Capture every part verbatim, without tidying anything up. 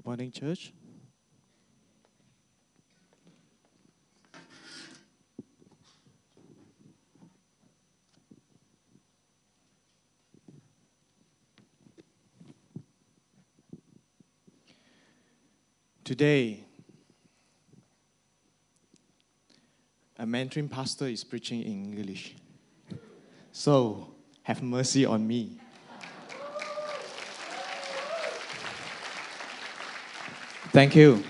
morning, church. Today, a mentoring pastor is preaching in English. So, have mercy on me. Thank you.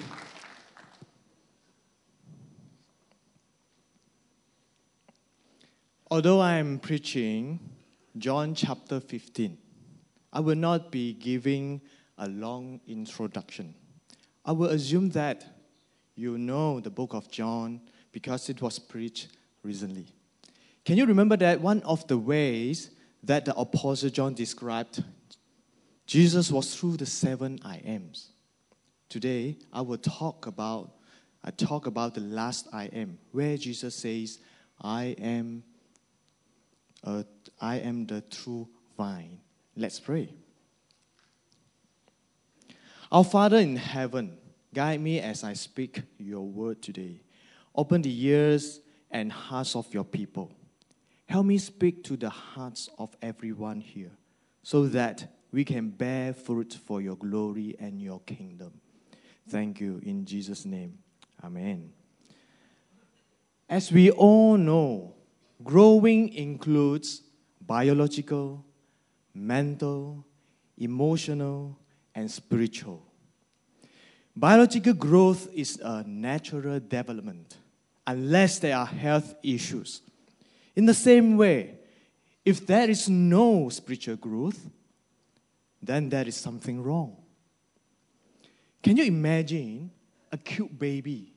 Although I am preaching John chapter fifteen, I will not be giving a long introduction. I will assume that you know the book of John because it was preached recently. Can you remember that one of the ways that the Apostle John described Jesus was through the seven I ams? Today, I will talk about I talk about the last I am, where Jesus says, I am, a, I am the true vine. Let's pray. Our Father in heaven, guide me as I speak your word today. Open the ears and hearts of your people. Help me speak to the hearts of everyone here so that we can bear fruit for your glory and your kingdom. Thank you in Jesus' name. Amen. As we all know, growing includes biological, mental, emotional, and spiritual. Biological growth is a natural development unless there are health issues. In the same way, if there is no spiritual growth, then there is something wrong. Can you imagine a cute baby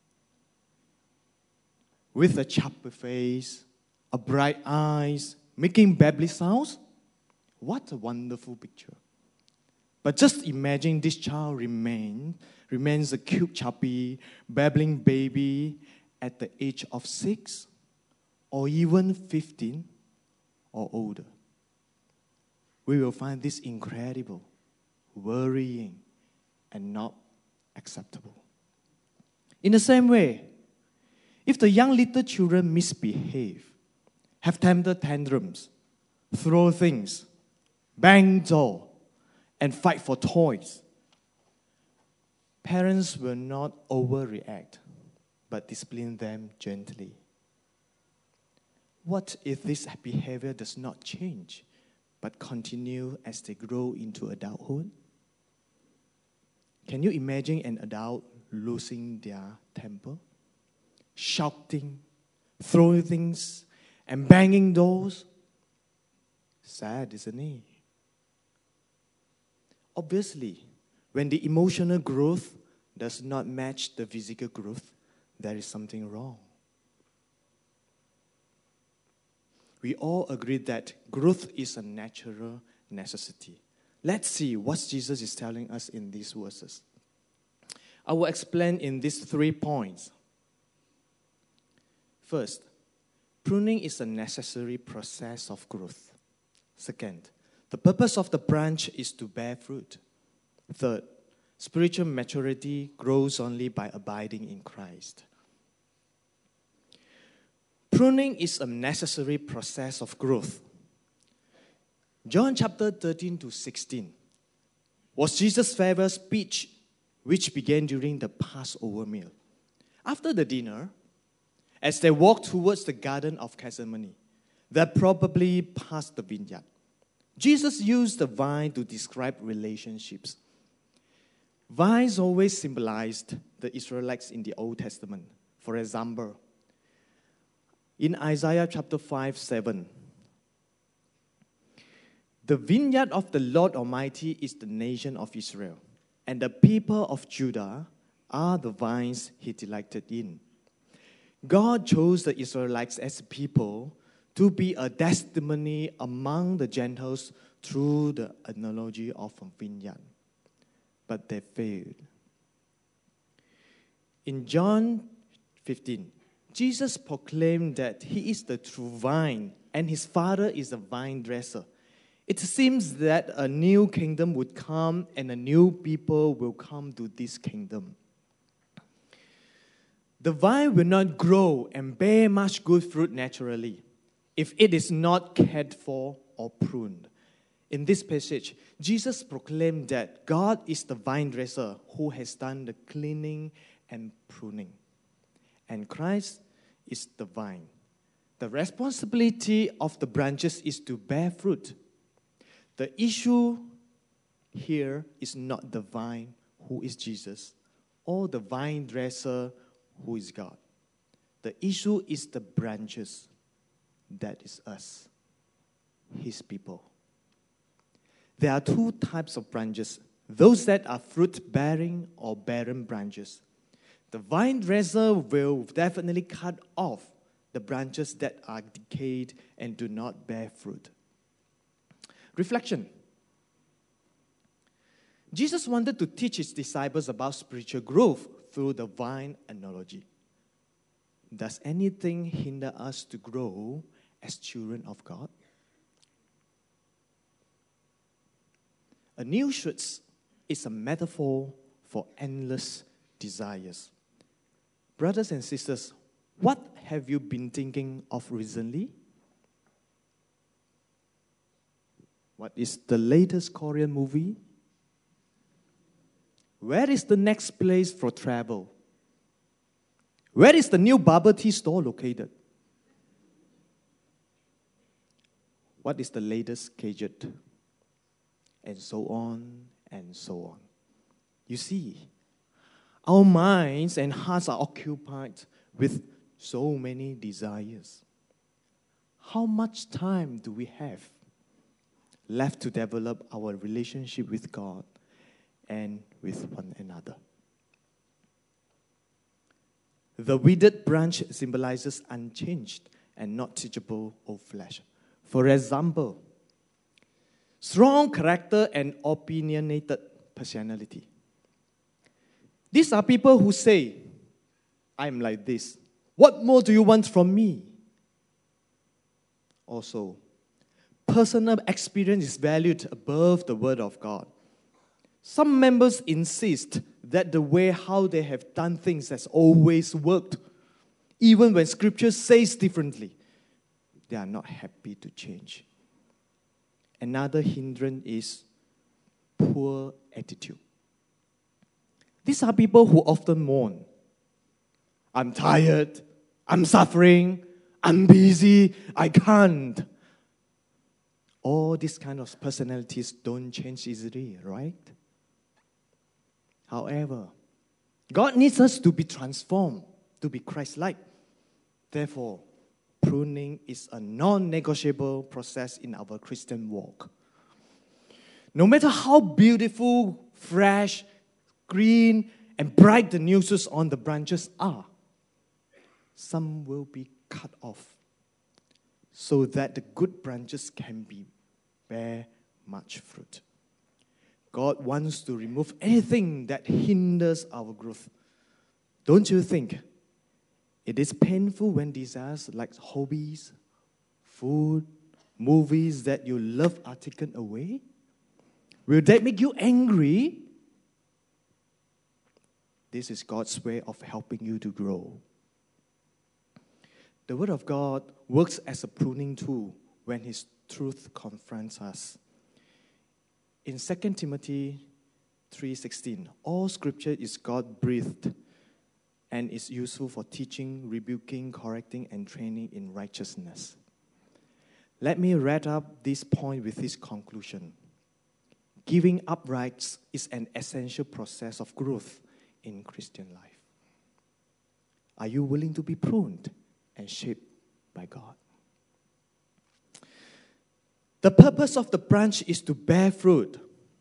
with a chubby face, a bright eyes, making babbly sounds? What a wonderful picture. But just imagine this child remain, remains a cute, chubby, babbling baby at the age of six or even fifteen or older. We will find this incredible, worrying, and not acceptable. In the same way, if the young little children misbehave, have temper tantrums, throw things, bang door, and fight for toys, parents will not overreact, but discipline them gently. What if this behavior does not change, but continue as they grow into adulthood? Can you imagine an adult losing their temper, shouting, throwing things, and banging doors? Sad, isn't it? Obviously, when the emotional growth does not match the physical growth, there is something wrong. We all agree that growth is a natural necessity. Let's see what Jesus is telling us in these verses. I will explain in these three points. First, pruning is a necessary process of growth. Second, the purpose of the branch is to bear fruit. Third, spiritual maturity grows only by abiding in Christ. Pruning is a necessary process of growth. John chapter thirteen to sixteen was Jesus' farewell speech, which began during the Passover meal. After the dinner, as they walked towards the Garden of Gethsemane, they probably passed the vineyard. Jesus used the vine to describe relationships. Vines always symbolized the Israelites in the Old Testament. For example, in Isaiah chapter five, seven, the vineyard of the Lord Almighty is the nation of Israel, and the people of Judah are the vines he delighted in. God chose the Israelites as a people to be a testimony among the Gentiles through the analogy of a vineyard. But they failed. In John fifteen, Jesus proclaimed that he is the true vine and his Father is a vine dresser. It seems that a new kingdom would come and a new people will come to this kingdom. The vine will not grow and bear much good fruit naturally if it is not cared for or pruned. In this passage, Jesus proclaimed that God is the vine dresser who has done the cleaning and pruning. And Christ is the vine. The responsibility of the branches is to bear fruit. The issue here is not the vine, who is Jesus, or the vine dresser, who is God. The issue is the branches, that is us, His people. There are two types of branches, those that are fruit-bearing or barren branches. The vine dresser will definitely cut off the branches that are decayed and do not bear fruit. Reflection. Jesus wanted to teach His disciples about spiritual growth through the vine analogy. Does anything hinder us to grow as children of God? A new shoot is a metaphor for endless desires. Brothers and sisters, what have you been thinking of recently? What is the latest Korean movie? Where is the next place for travel? Where is the new bubble tea store located? What is the latest gadget? And so on and so on. You see, our minds and hearts are occupied with so many desires. How much time do we have left to develop our relationship with God and with one another? The withered branch symbolizes unchanged and not teachable old flesh. For example, strong character and opinionated personality. These are people who say, I'm like this. What more do you want from me? Also, personal experience is valued above the word of God. Some members insist that the way how they have done things has always worked. Even when Scripture says differently, they are not happy to change. Another hindrance is poor attitude. These are people who often mourn. I'm tired, I'm suffering, I'm busy, I can't. All these kind of personalities don't change easily, right? However, God needs us to be transformed, to be Christ-like. Therefore, pruning is a non-negotiable process in our Christian walk. No matter how beautiful, fresh, green, and bright the new shoots on the branches are, some will be cut off so that the good branches can be bear much fruit. God wants to remove anything that hinders our growth. Don't you think it is painful when desires like hobbies, food, movies that you love are taken away? Will that make you angry? This is God's way of helping you to grow. The Word of God works as a pruning tool when His truth confronts us. In Second Timothy three sixteen, all Scripture is God-breathed and is useful for teaching, rebuking, correcting, and training in righteousness. Let me wrap up this point with this conclusion. Giving up rights is an essential process of growth in Christian life. Are you willing to be pruned and shaped by God? The purpose of the branch is to bear fruit.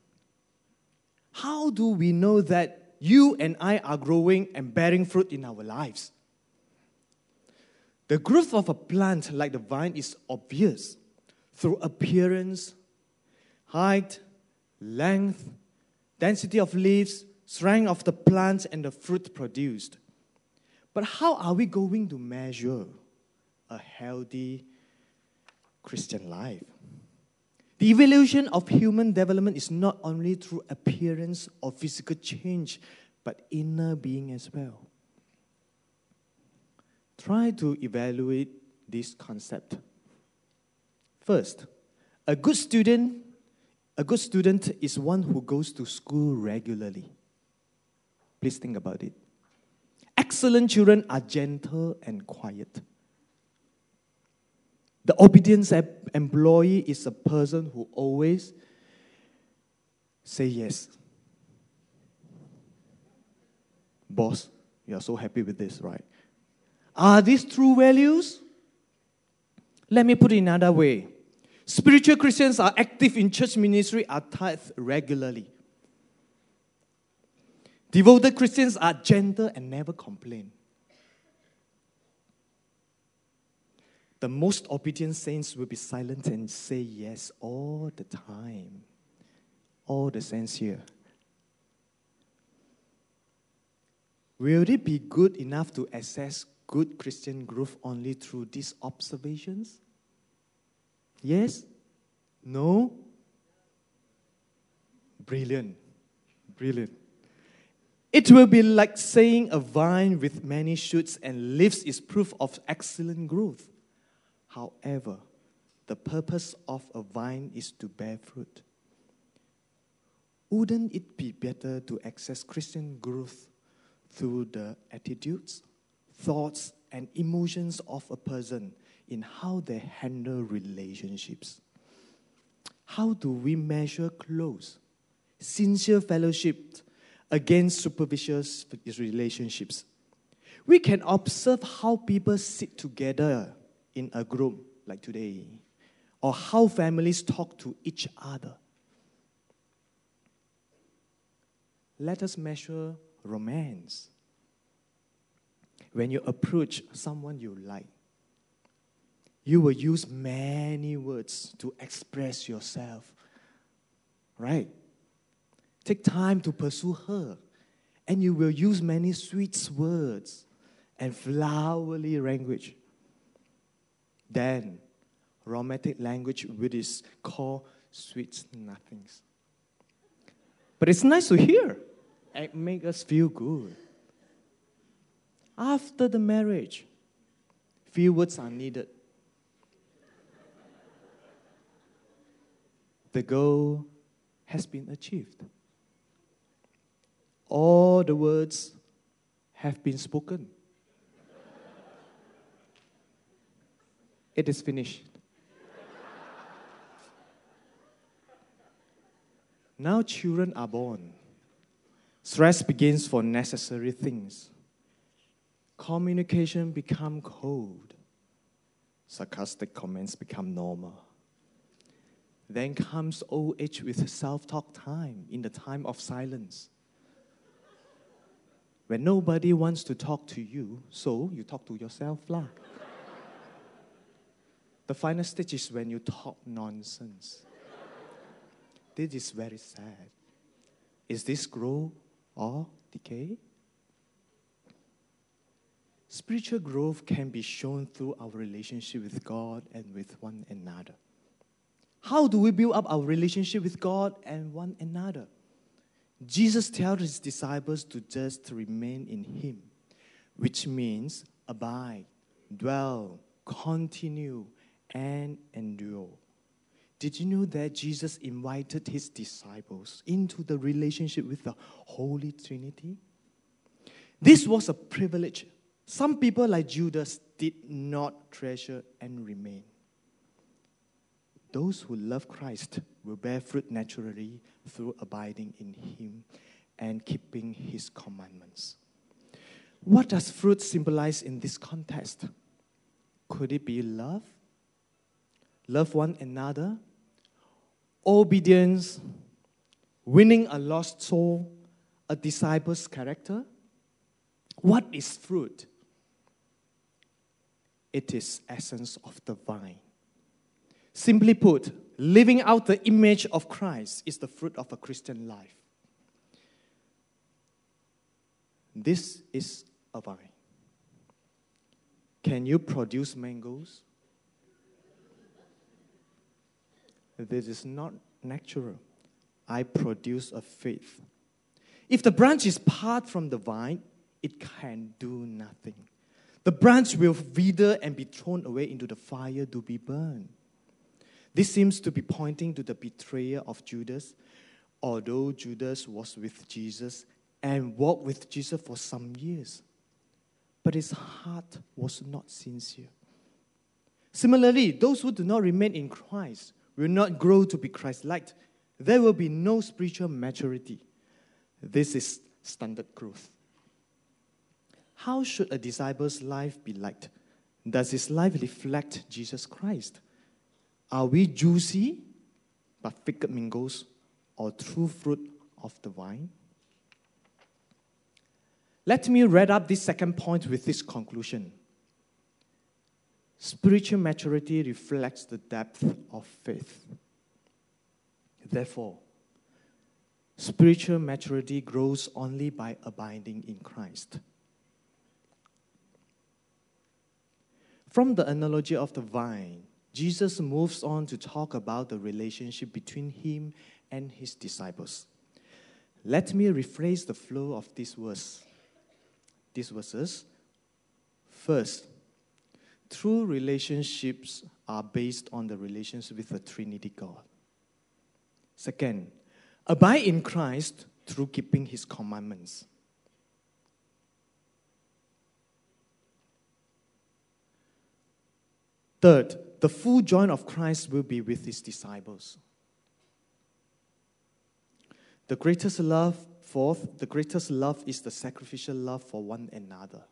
How do we know that you and I are growing and bearing fruit in our lives? The growth of a plant like the vine is obvious through appearance, height, length, density of leaves, strength of the plant, and the fruit produced. But how are we going to measure a healthy Christian life? The evolution of human development is not only through appearance or physical change, but inner being as well. Try to evaluate this concept. First, a good student, a good student is one who goes to school regularly. Please think about it. Excellent children are gentle and quiet. The obedient employee is a person who always says yes. Boss, you are so happy with this, right? Are these true values? Let me put it another way. Spiritual Christians are active in church ministry, are tithe regularly. Devoted Christians are gentle and never complain. The most obedient saints will be silent and say yes all the time. All the saints here. Will it be good enough to assess good Christian growth only through these observations? Yes? No? Brilliant. Brilliant. It will be like saying a vine with many shoots and leaves is proof of excellent growth. However, the purpose of a vine is to bear fruit. Wouldn't it be better to access Christian growth through the attitudes, thoughts, and emotions of a person in how they handle relationships? How do we measure close, sincere fellowship against superficial relationships? We can observe how people sit together in a group like today, or how families talk to each other. Let us measure romance. When you approach someone you like, you will use many words to express yourself, right? Take time to pursue her, and you will use many sweet words and flowery language. Then, romantic language, which is called sweet nothings. But it's nice to hear. It makes us feel good. After the marriage, few words are needed. The goal has been achieved. All the words have been spoken. It is finished. Now children are born. Stress begins for necessary things. Communication becomes cold. Sarcastic comments become normal. Then comes old age with self-talk time, in the time of silence. When nobody wants to talk to you, so you talk to yourself lah. The final stage is when you talk nonsense. This is very sad. Is this growth or decay? Spiritual growth can be shown through our relationship with God and with one another. How do we build up our relationship with God and one another? Jesus tells his disciples to just remain in him, which means abide, dwell, continue, and endure. Did you know that Jesus invited his disciples into the relationship with the Holy Trinity? This was a privilege. Some people like Judas did not treasure and remain. Those who love Christ will bear fruit naturally through abiding in him and keeping his commandments. What does fruit symbolize in this context? Could it be love? Love one another? Obedience? Winning a lost soul? A disciple's character? What is fruit? It is essence of the vine. Simply put, living out the image of Christ is the fruit of a Christian life. This is a vine. Can you produce mangoes? this is not natural. I produce a faith. If the branch is part from the vine, it can do nothing. The branch will wither and be thrown away into the fire to be burned. This seems to be pointing to the betrayal of Judas, although Judas was with Jesus and walked with Jesus for some years. But his heart was not sincere. Similarly, those who do not remain in Christ will not grow to be Christ-like. There will be no spiritual maturity. This is standard growth. How should a disciple's life be like? Does his life reflect Jesus Christ? Are we juicy but fig mangoes, or true fruit of the vine? Let me wrap up this second point with this conclusion. Spiritual maturity reflects the depth of faith. Therefore, spiritual maturity grows only by abiding in Christ. From the analogy of the vine, Jesus moves on to talk about the relationship between him and his disciples. Let me rephrase the flow of this verse. These verses. First, true relationships are based on the relationship with the Trinity God. Second, abide in Christ through keeping his commandments. Third, the full joy of Christ will be with his disciples. The greatest love, fourth, the greatest love is the sacrificial love for one another.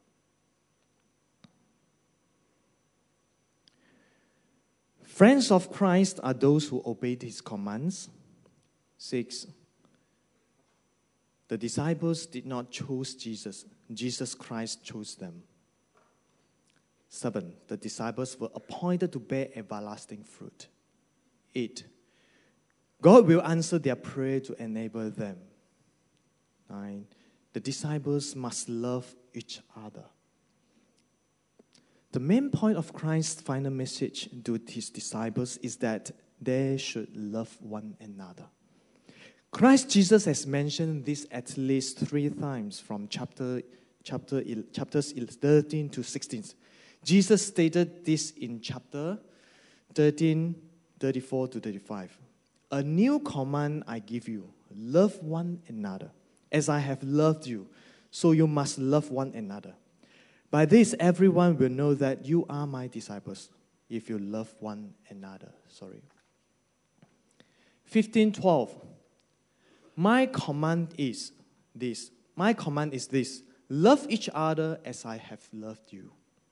Friends of Christ are those who obeyed his commands. Six, the disciples did not choose Jesus. Jesus Christ chose them. Seven, the disciples were appointed to bear everlasting fruit. Eight, God will answer their prayer to enable them. Nine, the disciples must love each other. The main point of Christ's final message to his disciples is that they should love one another. Christ Jesus has mentioned this at least three times from chapter, chapter, chapters thirteen to sixteen. Jesus stated this in chapter thirteen, thirty-four to thirty-five. A new command I give you, love one another. As I have loved you, so you must love one another. By this, everyone will know that you are my disciples, if you love one another. Sorry. fifteen twelve. My command is this. My command is this. Love each other as I have loved you.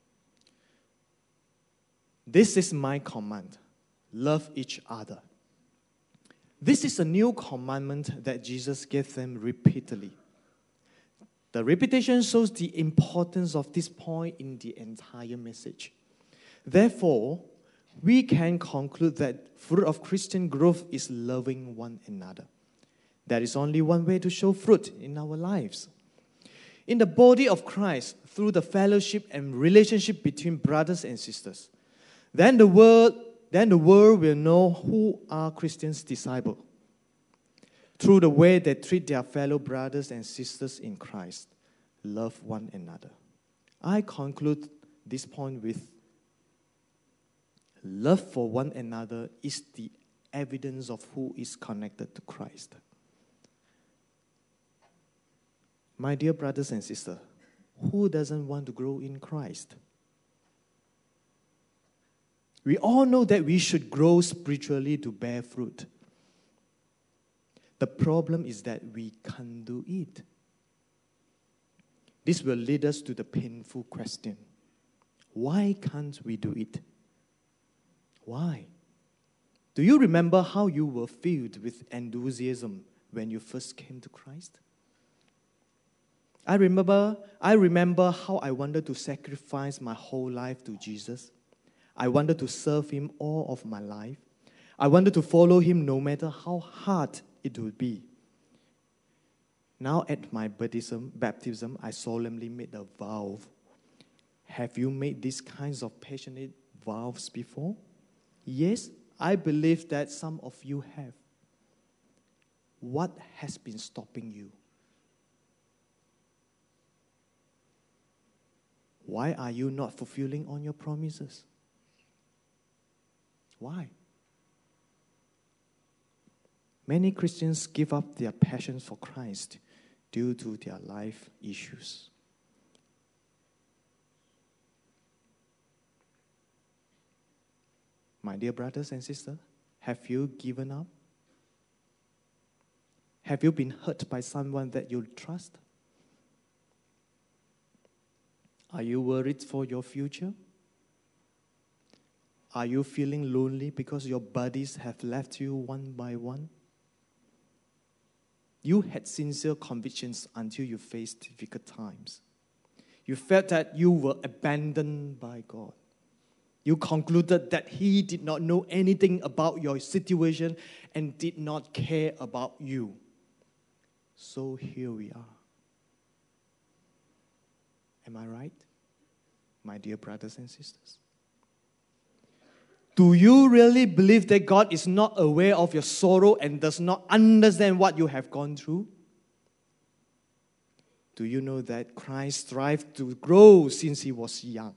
This is my command. Love each other. This is a new commandment that Jesus gave them repeatedly. The repetition shows the importance of this point in the entire message. Therefore, we can conclude that fruit of Christian growth is loving one another. There is only one way to show fruit in our lives. In the body of Christ, through the fellowship and relationship between brothers and sisters, then the world, then the world will know who are Christians' disciples. Through the way they treat their fellow brothers and sisters in Christ, love one another. I conclude this point with love for one another is the evidence of who is connected to Christ. My dear brothers and sisters, who doesn't want to grow in Christ? We all know that we should grow spiritually to bear fruit. The problem is that we can't do it. This will lead us to the painful question. Why can't we do it? Why? Do you remember how you were filled with enthusiasm when you first came to Christ? I remember, I remember how I wanted to sacrifice my whole life to Jesus. I wanted to serve him all of my life. I wanted to follow him no matter how hard it would be. Now at my baptism, baptism, I solemnly made a vow. Have you made these kinds of passionate vows before? Yes, I believe that some of you have. What has been stopping you? Why are you not fulfilling on your promises? Why? Many Christians give up their passion for Christ due to their life issues. My dear brothers and sisters, have you given up? Have you been hurt by someone that you trust? Are you worried for your future? Are you feeling lonely because your buddies have left you one by one? You had sincere convictions until you faced difficult times. You felt that you were abandoned by God. You concluded that He did not know anything about your situation and did not care about you. So here we are. Am I right, my dear brothers and sisters? Do you really believe that God is not aware of your sorrow and does not understand what you have gone through? Do you know that Christ strived to grow since He was young?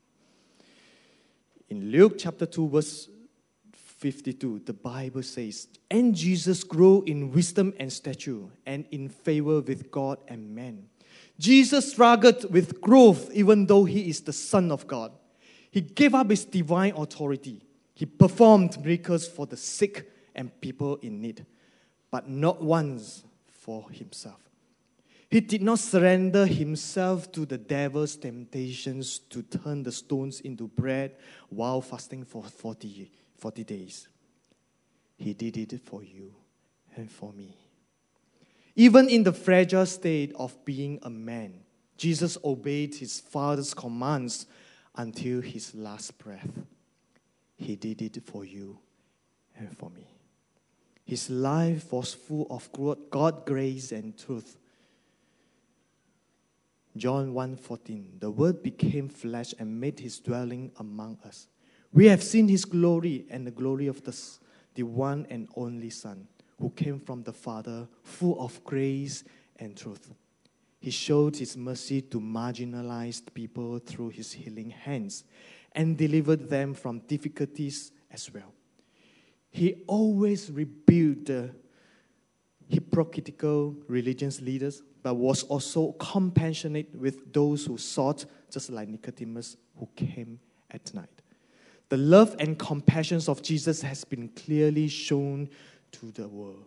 In Luke chapter two, verse fifty-two, the Bible says, "And Jesus grew in wisdom and stature and in favor with God and men." Jesus struggled with growth even though He is the Son of God. He gave up His divine authority. He performed miracles for the sick and people in need, but not once for Himself. He did not surrender Himself to the devil's temptations to turn the stones into bread while fasting for forty, forty days. He did it for you and for me. Even in the fragile state of being a man, Jesus obeyed His Father's commands until His last breath. He did it for you and for me. His life was full of God's grace and truth. John one fourteen, the Word became flesh and made His dwelling among us. We have seen His glory and the glory of the, the one and only Son, who came from the Father, full of grace and truth. He showed His mercy to marginalized people through His healing hands and delivered them from difficulties as well. He always rebuked the hypocritical religious leaders, but was also compassionate with those who sought, just like Nicodemus, who came at night. The love and compassion of Jesus has been clearly shown to the world.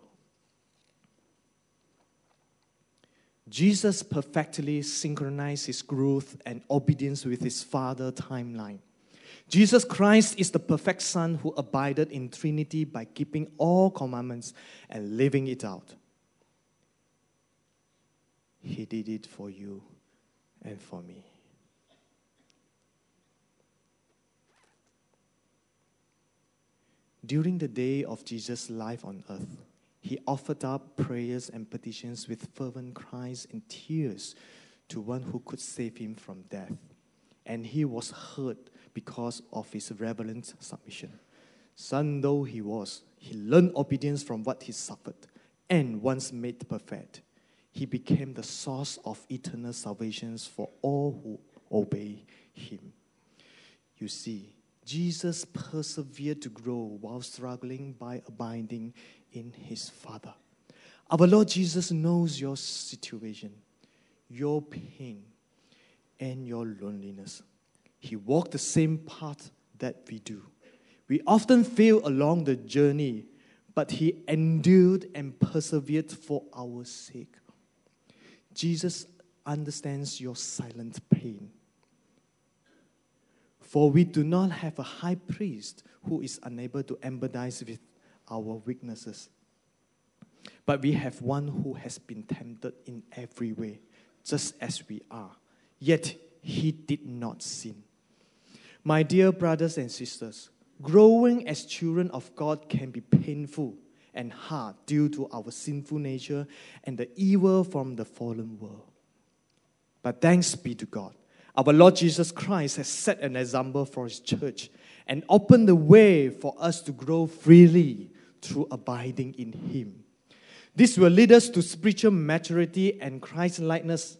Jesus perfectly synchronized His growth and obedience with His Father timeline. Jesus Christ is the perfect Son who abided in Trinity by keeping all commandments and living it out. He did it for you and for me. During the day of Jesus' life on earth, He offered up prayers and petitions with fervent cries and tears to one who could save Him from death. And He was heard because of His reverent submission. Son though He was, He learned obedience from what He suffered, and once made perfect, He became the source of eternal salvation for all who obey Him. You see, Jesus persevered to grow while struggling by abiding in His Father. Our Lord Jesus knows your situation, your pain, and your loneliness. He walked the same path that we do. We often fail along the journey, but He endured and persevered for our sake. Jesus understands your silent pain. For we do not have a high priest who is unable to empathize with our weaknesses. But we have one who has been tempted in every way, just as we are. Yet He did not sin. My dear brothers and sisters, growing as children of God can be painful and hard due to our sinful nature and the evil from the fallen world. But thanks be to God, our Lord Jesus Christ has set an example for His church and open the way for us to grow freely through abiding in Him. This will lead us to spiritual maturity and Christ-likeness.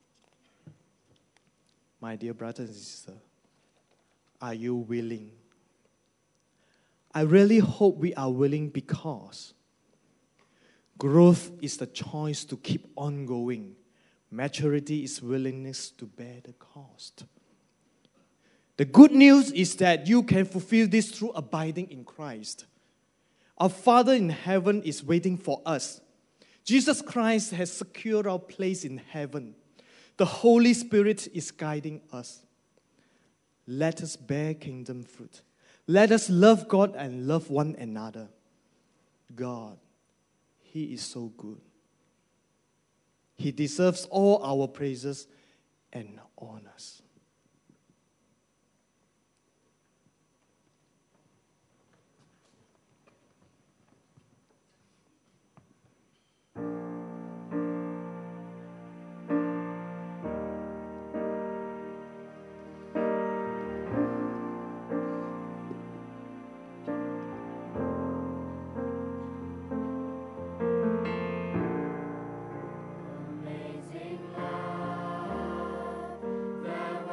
My dear brothers and sisters, are you willing? I really hope we are willing, because growth is the choice to keep on going. Maturity is willingness to bear the cost. The good news is that you can fulfill this through abiding in Christ. Our Father in heaven is waiting for us. Jesus Christ has secured our place in heaven. The Holy Spirit is guiding us. Let us bear kingdom fruit. Let us love God and love one another. God, He is so good. He deserves all our praises and honors. Amazing love that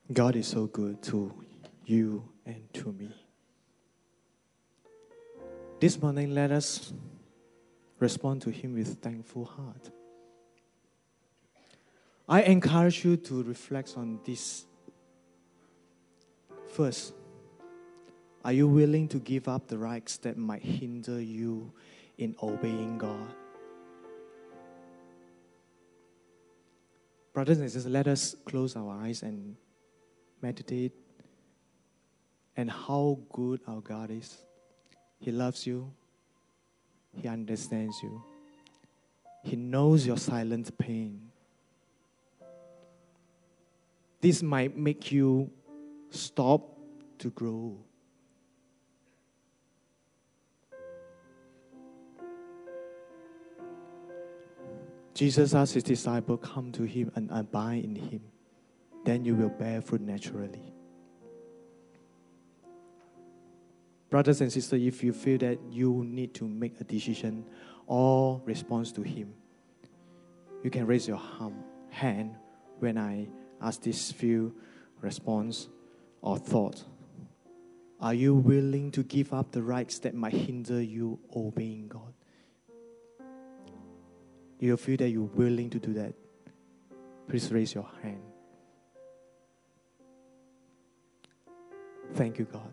God is so good to you and to me. This morning, let us respond to Him with thankful heart. I encourage you to reflect on this. First, are you willing to give up the rights that might hinder you in obeying God? Brothers and sisters, let us close our eyes and meditate and how good our God is. He loves you. He understands you. He knows your silent pain. This might make you stop to grow. Jesus asked His disciples, come to Him and abide in Him. Then you will bear fruit naturally. Brothers and sisters, if you feel that you need to make a decision or response to Him, you can raise your hand when I ask this few response or thought. Are you willing to give up the rights that might hinder you obeying God? You feel that you're willing to do that? Please raise your hand. Thank you, God.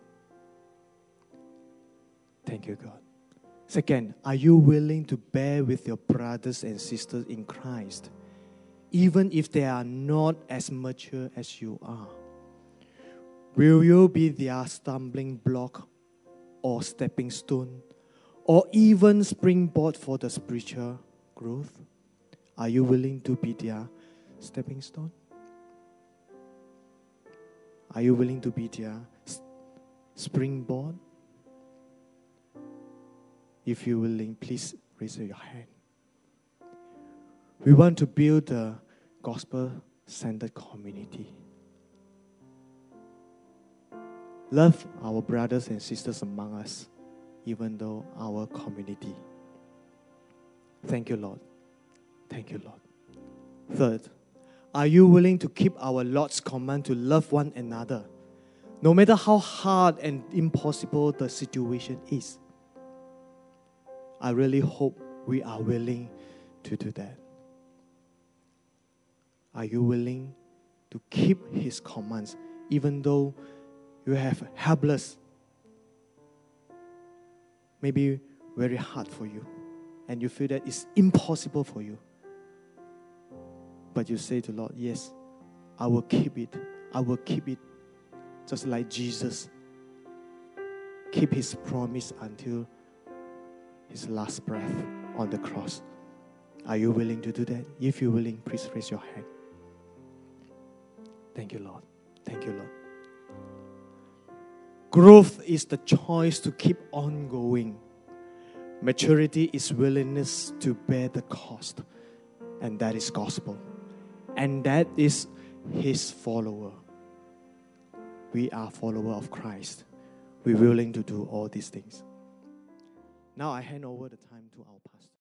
Thank you, God. Second, are you willing to bear with your brothers and sisters in Christ, even if they are not as mature as you are? Will you be their stumbling block or stepping stone, or even springboard for the spiritual growth? Are you willing to be their stepping stone? Are you willing to be their springboard? If you're willing, please raise your hand. We want to build a gospel-centered community. Love our brothers and sisters among us, even though our community. Thank you, Lord. Thank you, Lord. Third, are you willing to keep our Lord's command to love one another, no matter how hard and impossible the situation is? I really hope we are willing to do that. Are you willing to keep His commands, even though you have helpless, maybe very hard for you, and you feel that it's impossible for you? But you say to the Lord, yes, I will keep it. I will keep it just like Jesus. Keep His promise until His last breath on the cross. Are you willing to do that? If you're willing, please raise your hand. Thank you, Lord. Thank you, Lord. Growth is the choice to keep on going. Maturity is willingness to bear the cost. And that is gospel. And that is His follower. We are follower of Christ. We're willing to do all these things. Now I hand over the time to our pastor.